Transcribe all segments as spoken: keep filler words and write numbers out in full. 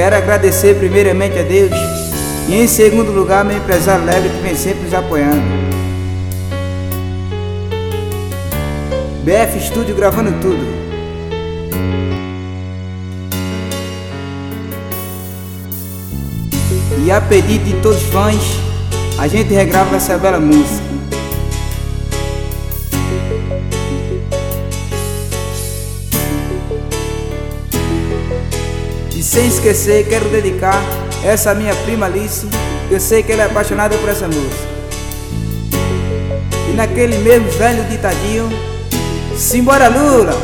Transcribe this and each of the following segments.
Quero agradecer primeiramente a Deus e em segundo lugar meu empresário Leve, que vem sempre nos apoiando. B F Studio gravando tudo. E a pedido de todos os fãs, a gente regrava essa bela música. E sem esquecer, quero dedicar essa à minha prima Alice, que eu sei que ela é apaixonada por essa música. E naquele mesmo velho ditadinho, simbora Lula!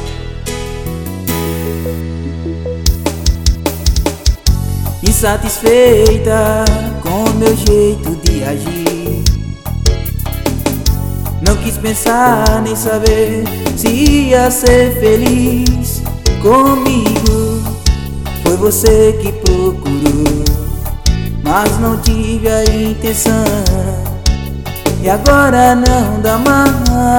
Insatisfeita com meu jeito de agir, não quis pensar nem saber se ia ser feliz comigo. Foi você que procurou, mas não tive a intenção. E agora não dá mais,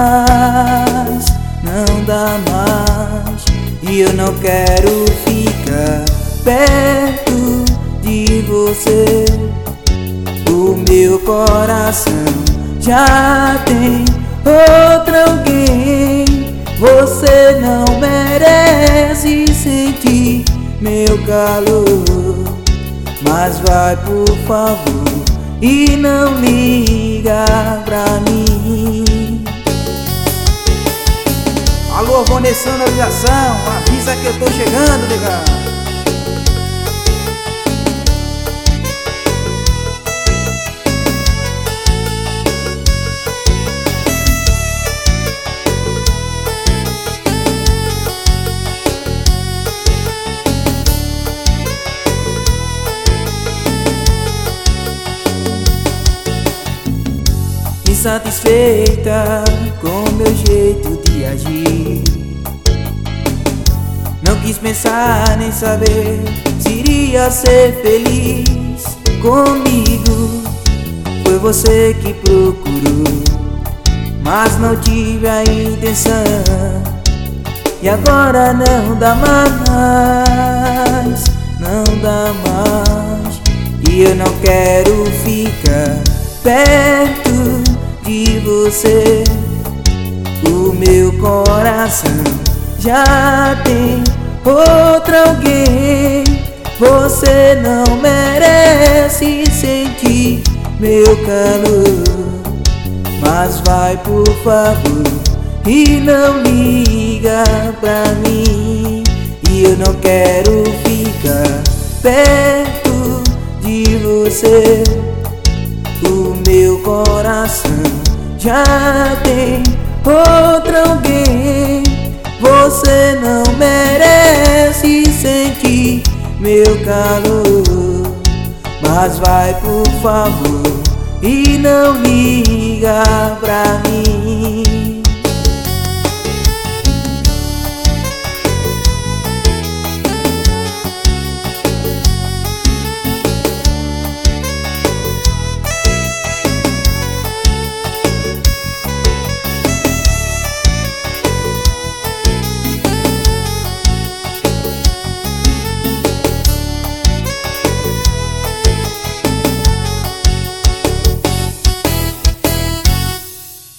não dá mais. E eu não quero ficar perto de você. O meu coração já tem outra alguém. Você não merece sentir meu calor, mas vai por favor e não liga pra mim. Alô, Vanessa, aviação, avisa que eu tô chegando, legal. Insatisfeita com meu jeito de agir, não quis pensar nem saber se iria ser feliz comigo. Foi você que procurou, mas não tive a intenção. E agora não dá mais, não dá mais. E eu não quero ficar perto de você. O meu coração já tem outra alguém. Você não merece sentir meu calor, mas vai por favor e não liga pra mim. E eu não quero ficar perto de você. O meu coração já tem outra alguém. Você não merece sentir meu calor, mas vai por favor e não liga pra mim.